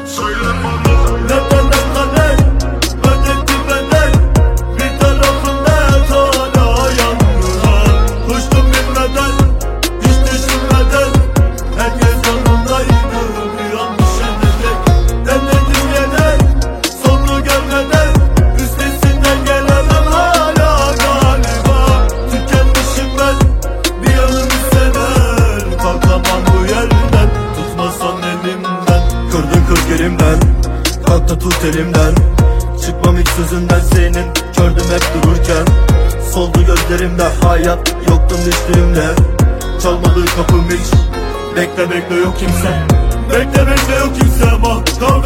Söyle bana Neden kader ödetti bedel, bir tarafında hala yalnız. Koştum bilmeden, hiç düşünmeden, herkes yanındaydı, bir yanlış ederek. Denedim yine, sonunu görmeden, üstesinden gelemem hala galiba. Tükenmişim ben, bir yanım hisseder, kalkamam bu yerden, tutmasan elimden. Kırdın kırk yerimden, kalk da tut elimden. Çıkmam ilk sözünden senin, gördüm hep dururken. Soldu gözlerimde hayat, yoktum düştüğümde. Çalmadı kapım hiç, bekle bekle yok kimse. Bekle bekle yok kimse, bak